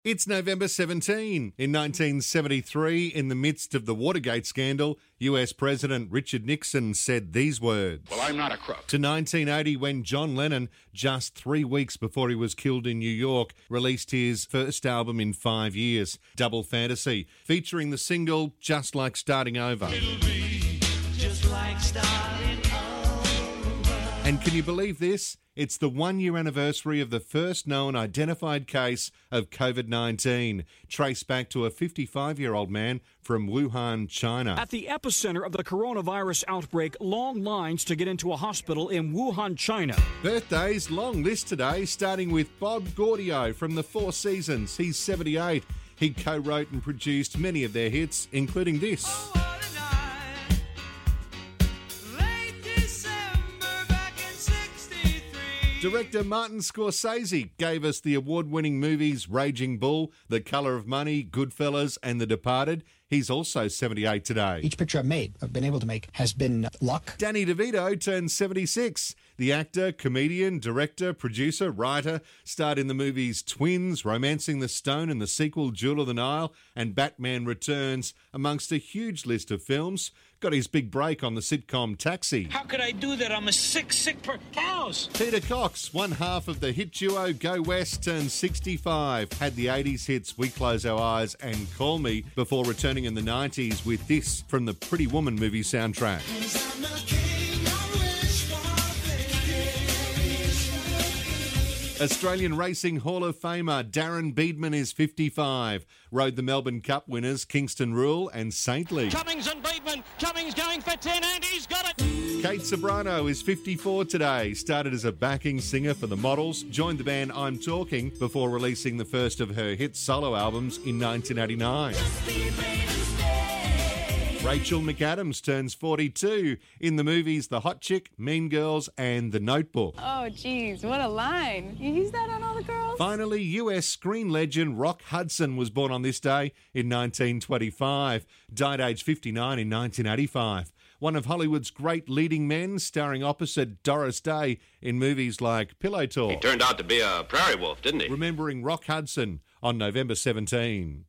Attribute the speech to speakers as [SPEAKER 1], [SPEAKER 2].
[SPEAKER 1] It's November 17. In 1973, in the midst of the Watergate scandal, US President Richard Nixon said these words.
[SPEAKER 2] Well, I'm not a crook.
[SPEAKER 1] To 1980, when John Lennon, just 3 weeks before he was killed in New York, released his first album in 5 years, Double Fantasy, featuring the single Just Like Starting Over.
[SPEAKER 3] It'll be just like starting over.
[SPEAKER 1] And can you believe this? It's the 1 year anniversary of the first known identified case of COVID-19, traced back to a 55-year-old man from Wuhan, China.
[SPEAKER 4] At the epicenter of the coronavirus outbreak, long lines to get into a hospital in Wuhan, China.
[SPEAKER 1] Birthdays, long list today, starting with Bob Gaudio from the Four Seasons. He's 78. He co-wrote and produced many of their hits, including this.
[SPEAKER 3] Oh, what a night. Late December back in 63.
[SPEAKER 1] Director Martin Scorsese gave us the award-winning movies Raging Bull, The Colour of Money, Goodfellas and The Departed. He's also 78 today.
[SPEAKER 5] Each picture I've been able to make, has been luck.
[SPEAKER 1] Danny DeVito turned 76. The actor, comedian, director, producer, writer, starred in the movies Twins, Romancing the Stone and the sequel Jewel of the Nile, and Batman Returns, amongst a huge list of films. Got his big break on the sitcom Taxi.
[SPEAKER 6] How could I do that? I'm a sick cows.
[SPEAKER 1] Peter Cox, one half of the hit duo Go West, turned 65. Had the 80s hits We Close Our Eyes and Call Me before returning in the 90s with this from the Pretty Woman movie soundtrack. Australian Racing Hall of Famer Darren Beadman is 55. Rode the Melbourne Cup winners Kingston Rule and Saintly.
[SPEAKER 6] Cummings and Bateman. Cummings going for 10 and he's got it.
[SPEAKER 1] Kate Sobrano is 54 today. Started as a backing singer for the Models, joined the band I'm Talking before releasing the first of her hit solo albums in 1989. Rachel McAdams turns 42 in the movies The Hot Chick, Mean Girls and The Notebook.
[SPEAKER 7] Oh, geez, what a line. You use that on all the girls?
[SPEAKER 1] Finally, US screen legend Rock Hudson was born on this day in 1925. Died aged 59 in 1985. One of Hollywood's great leading men, starring opposite Doris Day in movies like Pillow Talk.
[SPEAKER 8] He turned out to be a prairie wolf, didn't he?
[SPEAKER 1] Remembering Rock Hudson on November 17.